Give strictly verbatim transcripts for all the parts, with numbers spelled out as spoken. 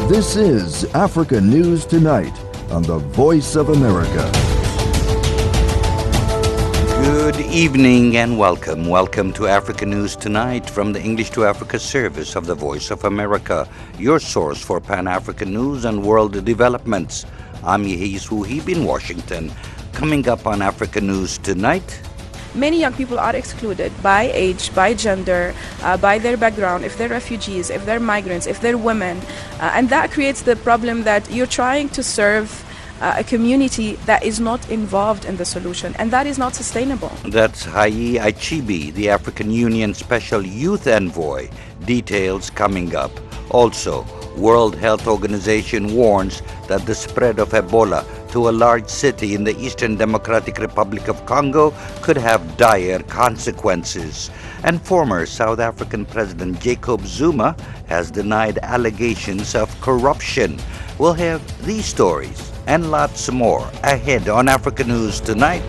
This is Africa News Tonight on the Voice of America. Good evening and welcome. Welcome to Africa News Tonight from the English to Africa service of the Voice of America, your source for Pan-African news and world developments. I'm Yehis Wuhib in Washington. Coming up on Africa News Tonight. Many young people are excluded by age, by gender, uh, by their background, if they're refugees, if they're migrants, if they're women. Uh, and that creates the problem that you're trying to serve uh, a community that is not involved in the solution, and that is not sustainable. That's Hayi Achibi, the African Union Special Youth Envoy. Details coming up. Also, World Health Organization warns that the spread of Ebola to a large city in the Eastern Democratic Republic of Congo could have dire consequences. And former South African President Jacob Zuma has denied allegations of corruption. We'll have these stories and lots more ahead on Africa News Tonight.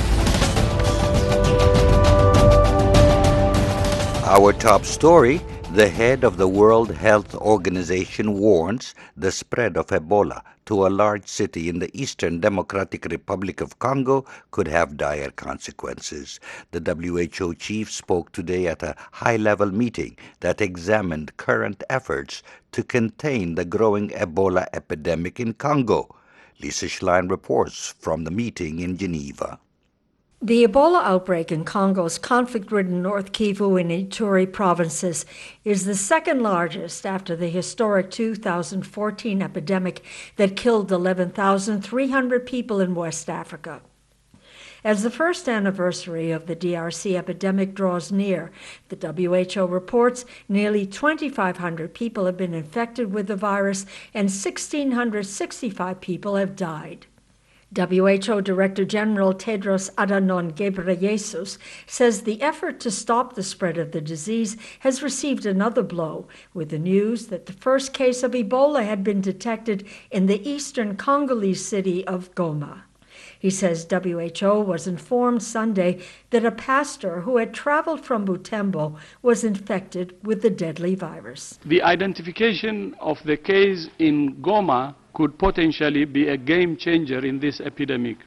Our top story: the head of the World Health Organization warns the spread of Ebola to a large city in the Eastern Democratic Republic of Congo could have dire consequences. The W H O chief spoke today at a high-level meeting that examined current efforts to contain the growing Ebola epidemic in Congo. Lisa Schlein reports from the meeting in Geneva. The Ebola outbreak in Congo's conflict-ridden North Kivu and Ituri provinces is the second largest after the historic two thousand fourteen epidemic that killed eleven thousand three hundred people in West Africa. As the first anniversary of the D R C epidemic draws near, the W H O reports nearly twenty-five hundred people have been infected with the virus and one thousand six hundred sixty-five people have died. W H O Director General Tedros Adhanom Ghebreyesus says the effort to stop the spread of the disease has received another blow with the news that the first case of Ebola had been detected in the eastern Congolese city of Goma. He says W H O was informed Sunday that a pastor who had traveled from Butembo was infected with the deadly virus. The identification of the case in Goma could potentially be a game changer in this epidemic.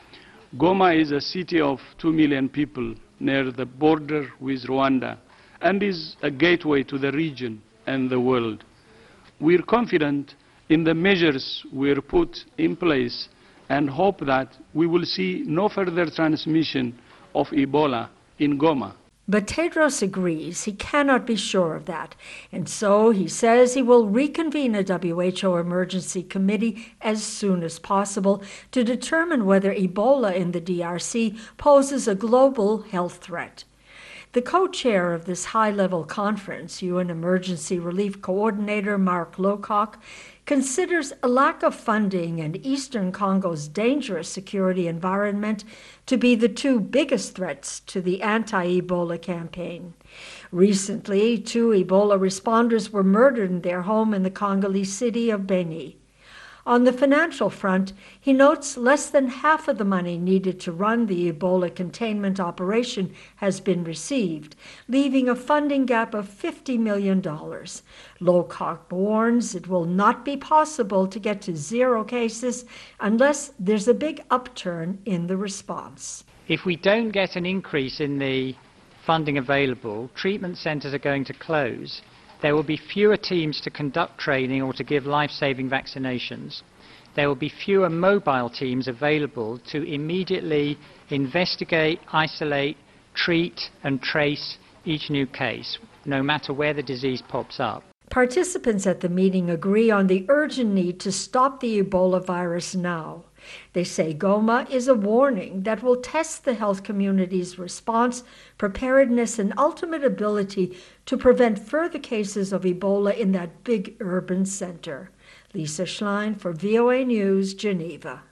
Goma is a city of two million people near the border with Rwanda and is a gateway to the region and the world. We're confident in the measures we're put in place and hope that we will see no further transmission of Ebola in Goma. But Tedros agrees he cannot be sure of that, and so he says he will reconvene a W H O emergency committee as soon as possible to determine whether Ebola in the D R C poses a global health threat. The co-chair of this high-level conference, U N Emergency Relief Coordinator Mark Lowcock, considers a lack of funding and Eastern Congo's dangerous security environment to be the two biggest threats to the anti-Ebola campaign. Recently, two Ebola responders were murdered in their home in the Congolese city of Beni. On the financial front, he notes less than half of the money needed to run the Ebola containment operation has been received, leaving a funding gap of fifty million dollars. Lowcock warns it will not be possible to get to zero cases unless there's a big upturn in the response. If we don't get an increase in the funding available, treatment centres are going to close. There will be fewer teams to conduct training or to give life-saving vaccinations. There will be fewer mobile teams available to immediately investigate, isolate, treat and trace each new case, no matter where the disease pops up. Participants at the meeting agree on the urgent need to stop the Ebola virus now. They say Goma is a warning that will test the health community's response, preparedness, and ultimate ability to prevent further cases of Ebola in that big urban center. Lisa Schlein for V O A News, Geneva.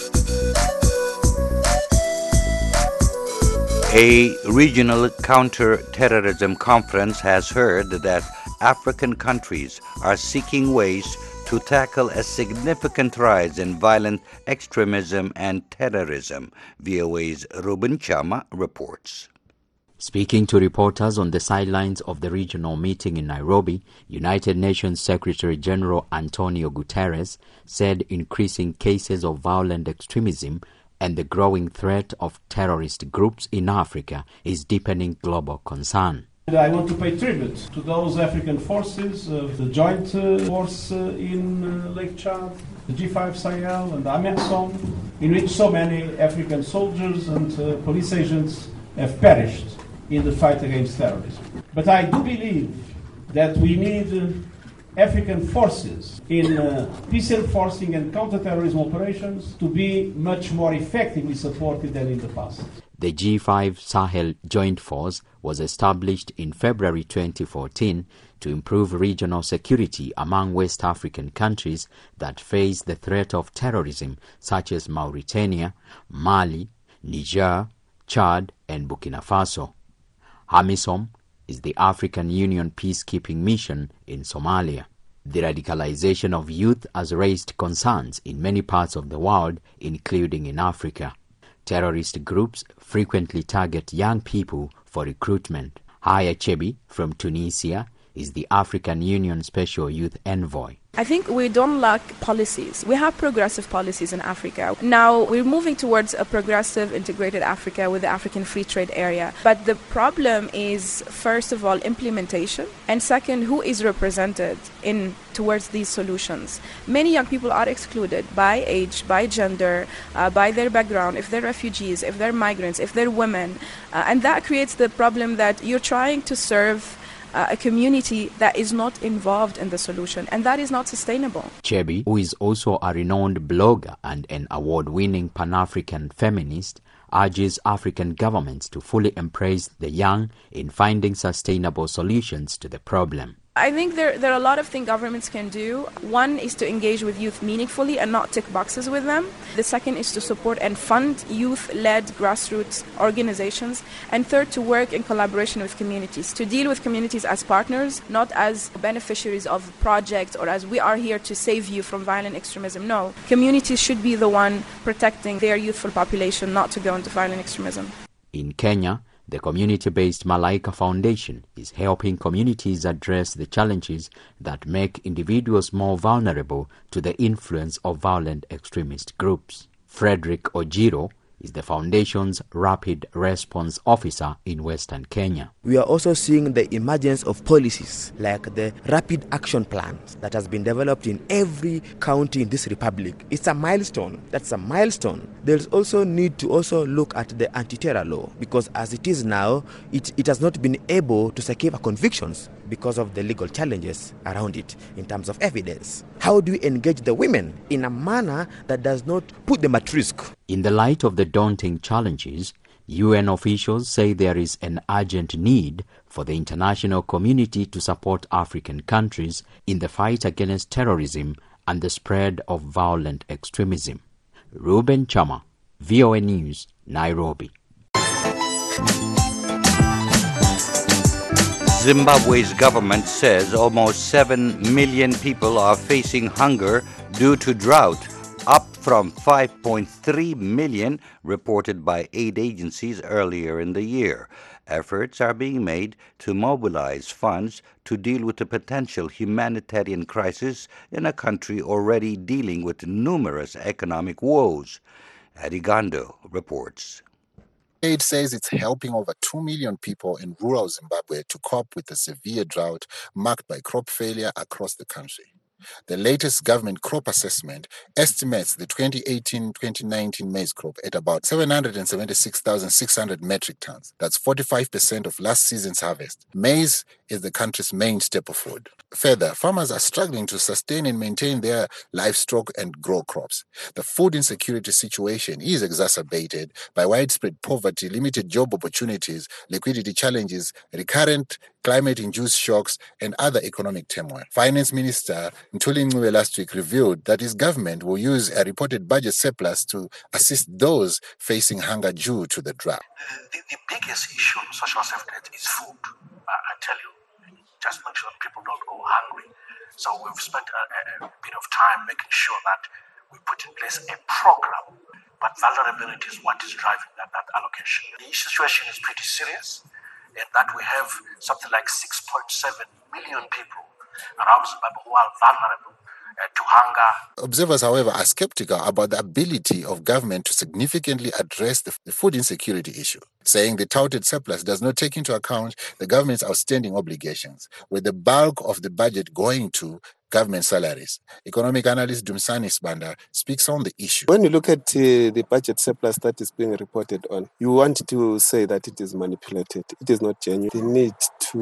A regional counter-terrorism conference has heard that African countries are seeking ways to tackle a significant rise in violent extremism and terrorism. V O A's Ruben Chama reports. Speaking to reporters on the sidelines of the regional meeting in Nairobi, United Nations Secretary General Antonio Guterres said increasing cases of violent extremism and the growing threat of terrorist groups in Africa is deepening global concern. I want to pay tribute to those African forces of the Joint uh, Force uh, in uh, Lake Chad, the G five Sahel and AMISOM, in which so many African soldiers and uh, police agents have perished in the fight against terrorism. But I do believe that we need uh, African forces in uh, peace enforcing and counter-terrorism operations to be much more effectively supported than in the past. The G five Sahel Joint Force was established in February twenty fourteen to improve regional security among West African countries that face the threat of terrorism, such as Mauritania, Mali, Niger, Chad, and Burkina Faso. AMISOM is the African Union peacekeeping mission in Somalia. The radicalization of youth has raised concerns in many parts of the world, including in Africa. Terrorist groups frequently target young people for recruitment. Haya Chebi from Tunisia is the African Union Special Youth Envoy. I think we don't lack policies. We have progressive policies in Africa. Now we're moving towards a progressive, integrated Africa with the African Free Trade Area. But the problem is, first of all, implementation, and second, who is represented in towards these solutions. Many young people are excluded by age, by gender, uh, by their background, if they're refugees, if they're migrants, if they're women. Uh, and that creates the problem that you're trying to serve Uh, a community that is not involved in the solution, and that is not sustainable. Chebi, who is also a renowned blogger and an award-winning Pan-African feminist, urges African governments to fully embrace the young in finding sustainable solutions to the problem. I think there, there are a lot of things governments can do. One is to engage with youth meaningfully and not tick boxes with them. The second is to support and fund youth-led grassroots organizations. And third, to work in collaboration with communities, to deal with communities as partners, not as beneficiaries of projects or as we are here to save you from violent extremism. No, communities should be the one protecting their youthful population not to go into violent extremism. In Kenya, the community-based Malaika Foundation is helping communities address the challenges that make individuals more vulnerable to the influence of violent extremist groups. Frederick Ojiro is the foundation's Rapid Response Officer in Western Kenya. We are also seeing the emergence of policies like the Rapid Action Plans that has been developed in every county in this republic. It's a milestone. That's a milestone. There's also need to also look at the anti-terror law, because as it is now, it, it has not been able to secure convictions because of the legal challenges around it in terms of evidence. How do we engage the women in a manner that does not put them at risk? In the light of the daunting challenges, U N officials say there is an urgent need for the international community to support African countries in the fight against terrorism and the spread of violent extremism. Ruben Chama, V O A News, Nairobi. Zimbabwe's government says almost seven million people are facing hunger due to drought, up from five point three million reported by aid agencies earlier in the year. Efforts are being made to mobilize funds to deal with the potential humanitarian crisis in a country already dealing with numerous economic woes. Adigando reports. Aid says it's helping over two million people in rural Zimbabwe to cope with the severe drought marked by crop failure across the country. The latest government crop assessment estimates the twenty eighteen twenty nineteen maize crop at about seven hundred seventy-six thousand six hundred metric tons. That's forty-five percent of last season's harvest. Maize is the country's main staple food. Further, farmers are struggling to sustain and maintain their livestock and grow crops. The food insecurity situation is exacerbated by widespread poverty, limited job opportunities, liquidity challenges, recurrent climate-induced shocks, and other economic turmoil. Finance Minister Ntuli Ncube last week revealed that his government will use a reported budget surplus to assist those facing hunger due to the drought. The, the biggest issue in social safety net is food. Uh, I tell you, just make sure people don't go hungry. So we've spent a, a bit of time making sure that we put in place a program, but vulnerability is what is driving that, that allocation. The situation is pretty serious. in that we have something like six point seven million people around Zimbabwe who are vulnerable uh, to hunger. Observers, however, are skeptical about the ability of government to significantly address the, the food insecurity issue, saying the touted surplus does not take into account the government's outstanding obligations, with the bulk of the budget going to government salaries. Economic analyst Dumsani Sibanda speaks on the issue. When you look at uh, the budget surplus that is being reported on, you want to say that it is manipulated. It is not genuine. They need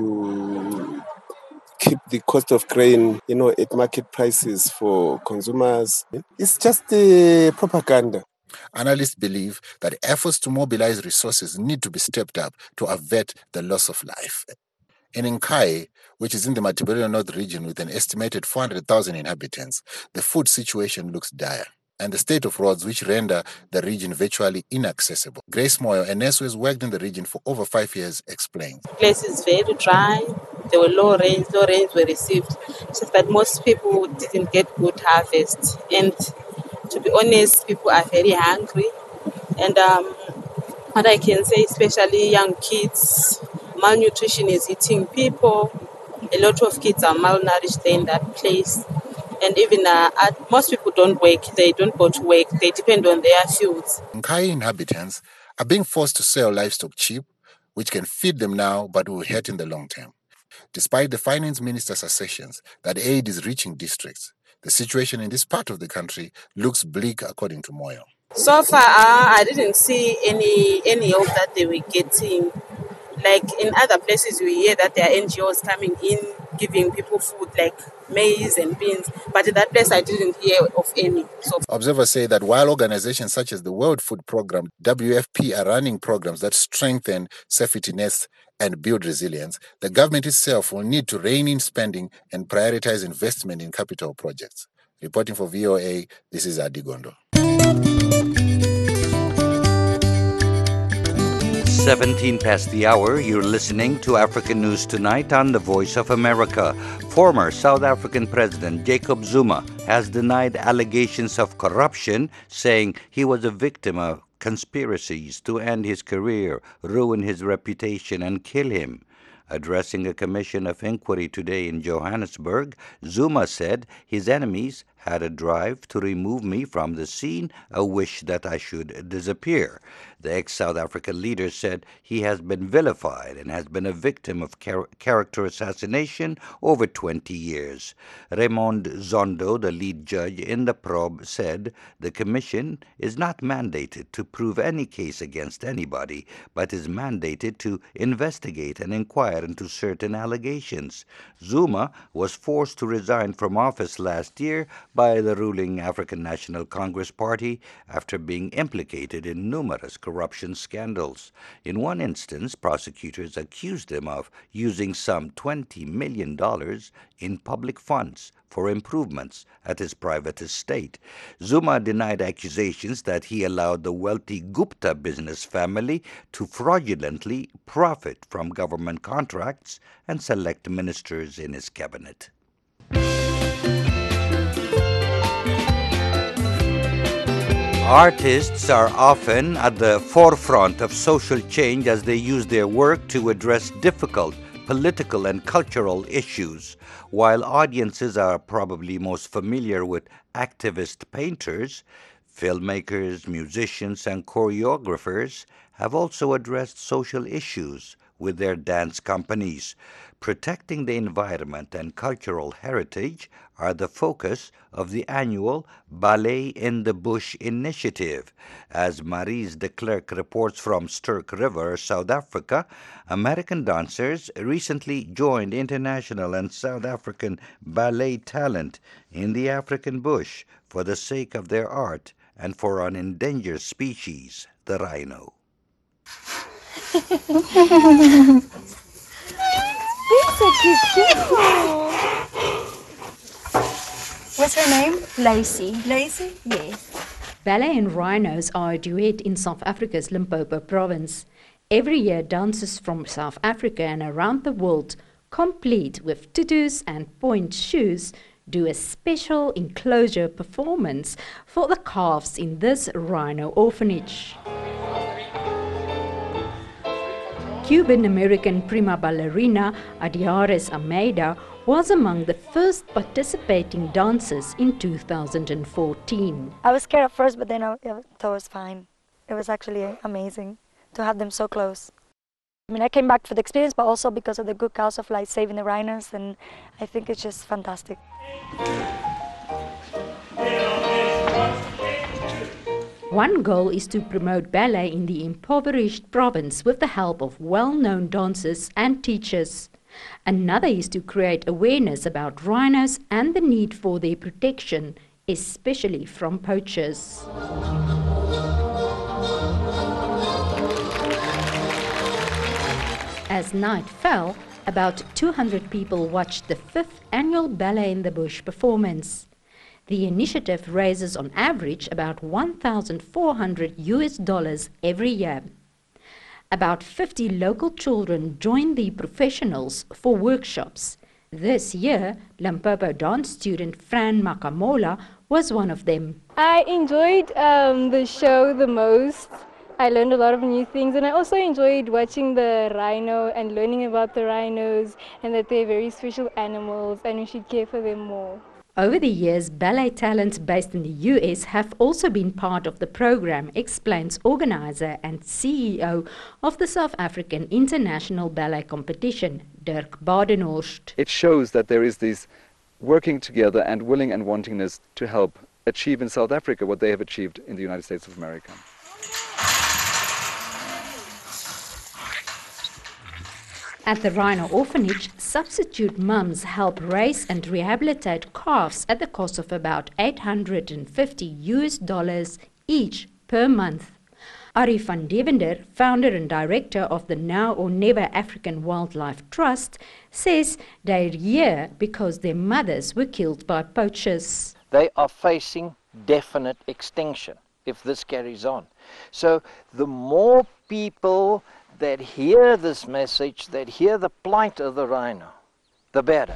to keep the cost of grain, you know, at market prices for consumers. It's just uh, propaganda. Analysts believe that efforts to mobilize resources need to be stepped up to avert the loss of life. In Nkai, which is in the Matabeleland North region with an estimated four hundred thousand inhabitants, the food situation looks dire, and the state of roads which render the region virtually inaccessible. Grace Moyo, a nurse who has worked in the region for over five years, explains. The place is very dry. There were low rains, low rains were received. It's just that most people didn't get good harvest. And to be honest, people are very hungry. And um, what I can say, especially young kids, malnutrition is eating people. A lot of kids are malnourished in that place. And even uh, most people don't work. They don't go to work. They depend on their fields. Nkai inhabitants are being forced to sell livestock cheap, which can feed them now but will hurt in the long term. Despite the finance minister's assertions that aid is reaching districts, the situation in this part of the country looks bleak, according to Moyo. So far, uh, I didn't see any any help that they were getting. Like in other places, we hear that there are N G Os coming in, giving people food like maize and beans. But in that place, I didn't hear of any. So observers say that while organizations such as the World Food Programme, W F P, are running programs that strengthen safety nets and build resilience, the government itself will need to rein in spending and prioritize investment in capital projects. Reporting for V O A, this is Adi Gondo. seventeen past the hour, you're listening to African News Tonight on the Voice of America. Former South African President Jacob Zuma has denied allegations of corruption, saying he was a victim of conspiracies to end his career, ruin his reputation, and kill him. Addressing a commission of inquiry today in Johannesburg, Zuma said his enemies had a drive to remove me from the scene, a wish that I should disappear. The ex-South African leader said he has been vilified and has been a victim of char- character assassination over twenty years. Raymond Zondo, the lead judge in the probe, said the commission is not mandated to prove any case against anybody, but is mandated to investigate and inquire into certain allegations. Zuma was forced to resign from office last year by the ruling African National Congress Party after being implicated in numerous corruption scandals. In one instance, prosecutors accused him of using some twenty million dollars in public funds for improvements at his private estate. Zuma denied accusations that he allowed the wealthy Gupta business family to fraudulently profit from government contracts and select ministers in his cabinet. Artists are often at the forefront of social change as they use their work to address difficult political and cultural issues. While audiences are probably most familiar with activist painters, filmmakers, musicians, and choreographers have also addressed social issues with their dance companies. Protecting the environment and cultural heritage are the focus of the annual Ballet in the Bush initiative. As Maries de Klerk reports from Sturk River, South Africa, American dancers recently joined international and South African ballet talent in the African bush for the sake of their art and for an endangered species, the rhino. What's her name? Lacey. Lacey? Yes. Ballet and rhinos are a duet in South Africa's Limpopo province. Every year, dancers from South Africa and around the world, complete with tutus and point shoes, do a special enclosure performance for the calves in this rhino orphanage. Cuban-American prima ballerina Adiares Almeida was among the first participating dancers in two thousand fourteen. I was scared at first, but then I, I thought it was fine. It was actually amazing to have them so close. I mean, I came back for the experience, but also because of the good cause of like saving the rhinos, and I think it's just fantastic. One goal is to promote ballet in the impoverished province with the help of well-known dancers and teachers. Another is to create awareness about rhinos and the need for their protection, especially from poachers. As night fell, about two hundred people watched the fifth annual Ballet in the Bush performance. The initiative raises on average about one thousand four hundred U S dollars every year. About fifty local children join the professionals for workshops. This year, Limpopo dance student Fran Makamola was one of them. I enjoyed um, the show the most. I learned a lot of new things, and I also enjoyed watching the rhino and learning about the rhinos and that they're very special animals and we should care for them more. Over the years, ballet talents based in the U S have also been part of the program, explains organizer and C E O of the South African International Ballet Competition, Dirk Badenhorst. It shows that there is this working together and willing and wantingness to help achieve in South Africa what they have achieved in the United States of America. At the Rhino Orphanage, substitute mums help raise and rehabilitate calves at the cost of about eight hundred fifty U S dollars each per month. Ari van Devender, founder and director of the Now or Never African Wildlife Trust, says they're here because their mothers were killed by poachers. They are facing definite extinction if this carries on. So the more people that hear this message, that hear the plight of the rhino, the better.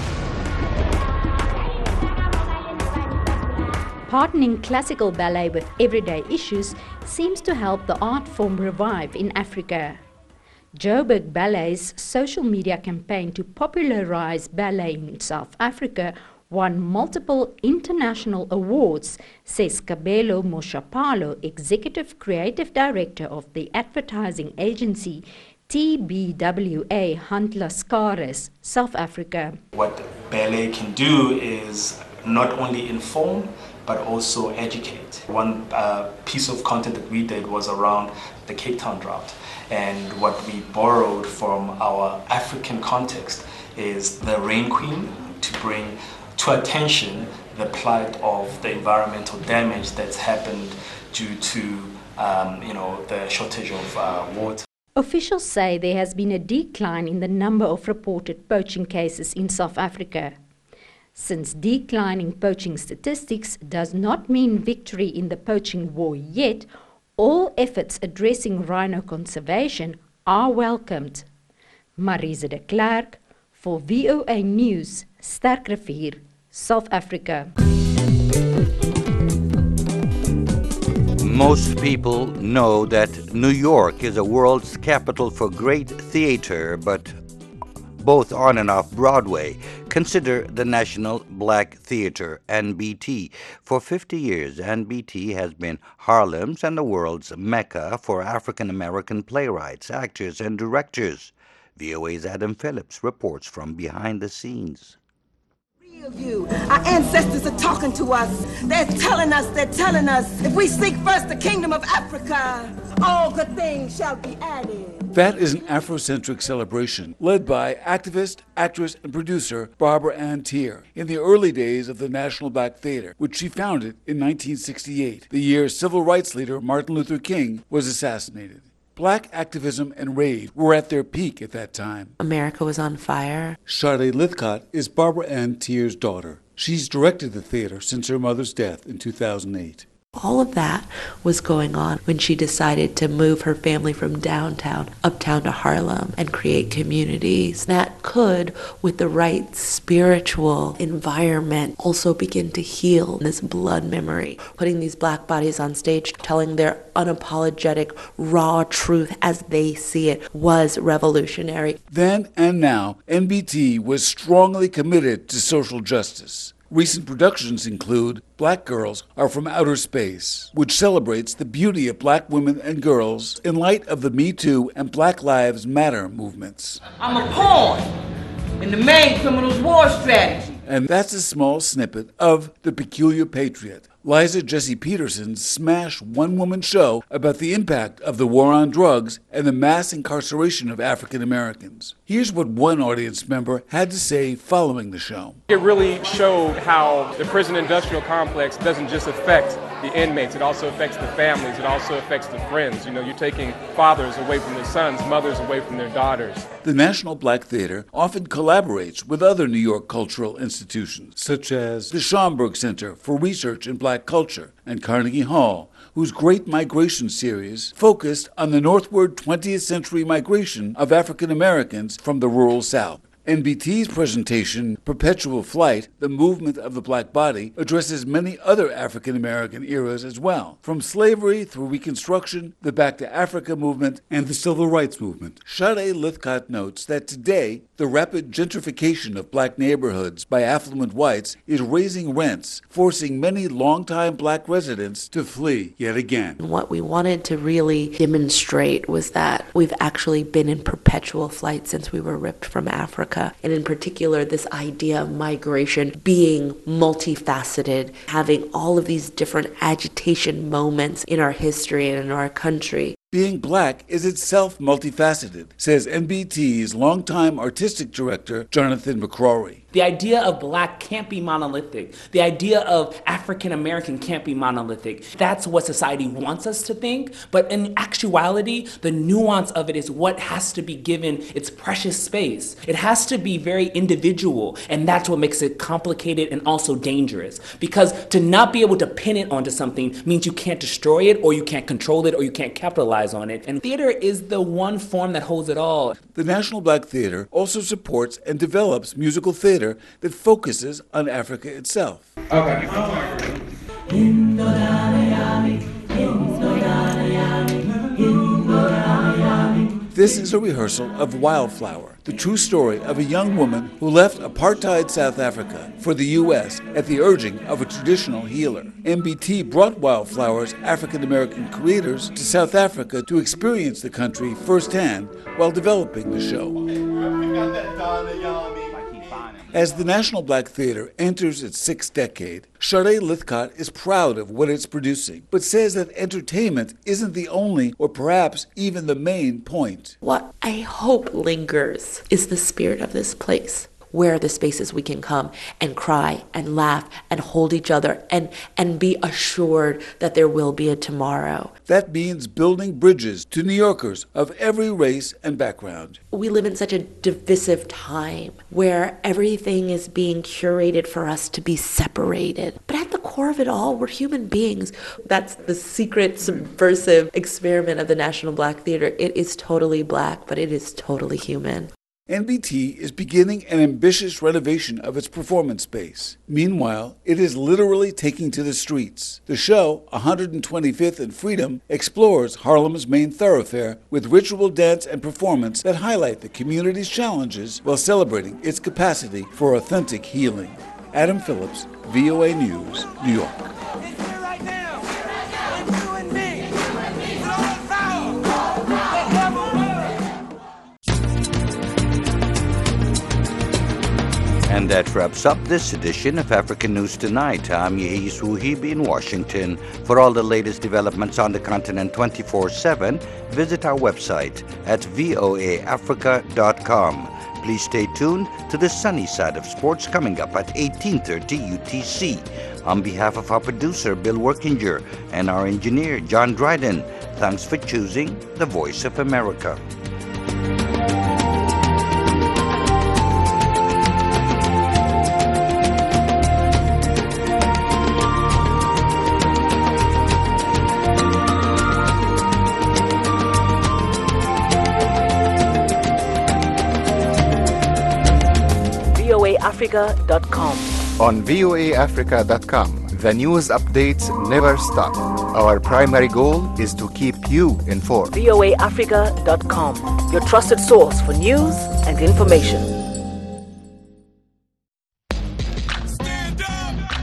Partnering classical ballet with everyday issues seems to help the art form revive in Africa. Joburg Ballet's social media campaign to popularize ballet in South Africa won multiple international awards, says Kabelo Moshapalo, Executive Creative Director of the advertising agency T B W A Hunt Lascaris, South Africa. What ballet can do is not only inform, but also educate. One uh, piece of content that we did was around the Cape Town drought. And what we borrowed from our African context is the Rain Queen to bring to attention the plight of the environmental damage that's happened due to um, you know, the shortage of uh, water. Officials say there has been a decline in the number of reported poaching cases in South Africa. Since declining poaching statistics does not mean victory in the poaching war yet, all efforts addressing rhino conservation are welcomed. Marise de Klerk for V O A News, Sterkrivier, South Africa. Most people know that New York is a world's capital for great theater, but both on and off Broadway. Consider the National Black Theater, N B T. For fifty years, N B T has been Harlem's and the world's mecca for African American playwrights, actors, and directors. V O A's Adam Phillips reports from behind the scenes. You. Our ancestors are talking to us. They're telling us, they're telling us, if we seek first the kingdom of Africa, all good things shall be added. That is an Afrocentric celebration led by activist, actress, and producer Barbara Ann Teer in the early days of the National Black Theater, which she founded in nineteen sixty-eight, the year civil rights leader Martin Luther King was assassinated. Black activism and rage were at their peak at that time. America was on fire. Sade Lithcott is Barbara Ann Teer's daughter. She's directed the theater since her mother's death in two thousand eight. all of that was going on when she decided to move her family from downtown uptown to Harlem and create communities that could, with the right spiritual environment, also begin to heal this blood memory. Putting these black bodies on stage, telling their unapologetic, raw truth as they see it was revolutionary. Then and now, N B T was strongly committed to social justice. Recent productions include Black Girls Are From Outer Space, which celebrates the beauty of black women and girls in light of the Me Too and Black Lives Matter movements. I'm a pawn in the main criminal's war strategy. And that's a small snippet of The Peculiar Patriot, Liza Jessie Peterson's smash one-woman show about the impact of the war on drugs and the mass incarceration of African Americans. Here's what one audience member had to say following the show. It really showed how the prison industrial complex doesn't just affect the inmates, it also affects the families, it also affects the friends. You know, you're taking fathers away from their sons, mothers away from their daughters. The National Black Theater often collaborates with other New York cultural institutions, such as the Schomburg Center for Research in Black Culture and Carnegie Hall, whose Great Migration series focused on the northward twentieth century migration of African Americans from the rural South. N B T's presentation, Perpetual Flight, The Movement of the Black Body, addresses many other African American eras as well, from slavery through Reconstruction, the Back to Africa movement, and the Civil Rights movement. Sade Lithcott notes that today, the rapid gentrification of black neighborhoods by affluent whites is raising rents, forcing many longtime black residents to flee yet again. What we wanted to really demonstrate was that we've actually been in perpetual flight since we were ripped from Africa. And in particular, this idea of migration being multifaceted, having all of these different agitation moments in our history and in our country. Being black is itself multifaceted, says N B T's longtime artistic director, Jonathan McCrory. The idea of black can't be monolithic. The idea of African American can't be monolithic. That's what society wants us to think. But in actuality, the nuance of it is what has to be given its precious space. It has to be very individual, and that's what makes it complicated and also dangerous. Because to not be able to pin it onto something means you can't destroy it, or you can't control it, or you can't capitalize on it. And theater is the one form that holds it all. The National Black Theater also supports and develops musical theater that focuses on Africa itself. Okay. This is a rehearsal of Wildflower, the true story of a young woman who left apartheid South Africa for the U S at the urging of a traditional healer. N B T brought Wildflower's African-American creators to South Africa to experience the country firsthand while developing the show. As the National Black Theater enters its sixth decade, Sade Lithcott is proud of what it's producing, but says that entertainment isn't the only or perhaps even the main point. What I hope lingers is the spirit of this place. Where are the spaces we can come and cry and laugh and hold each other and, and be assured that there will be a tomorrow. That means building bridges to New Yorkers of every race and background. We live in such a divisive time where everything is being curated for us to be separated. But at the core of it all, we're human beings. That's the secret subversive experiment of the National Black Theater. It is totally black, but it is totally human. N B T is beginning an ambitious renovation of its performance space. Meanwhile, it is literally taking to the streets. The show, one hundred twenty-fifth and Freedom, explores Harlem's main thoroughfare with ritual dance and performance that highlight the community's challenges while celebrating its capacity for authentic healing. Adam Phillips, V O A News, New York. And that wraps up this edition of African News Tonight. I'm Yehi Suhibi in Washington. For all the latest developments on the continent twenty-four seven, visit our website at voa africa dot com. Please stay tuned to the sunny side of sports coming up at eighteen thirty U T C. On behalf of our producer, Bill Workinger, and our engineer, John Dryden, thanks for choosing the Voice of America. africa dot com. On V O A Africa dot com, the news updates never stop. Our primary goal is to keep you informed. V O A Africa dot com, your trusted source for news and information.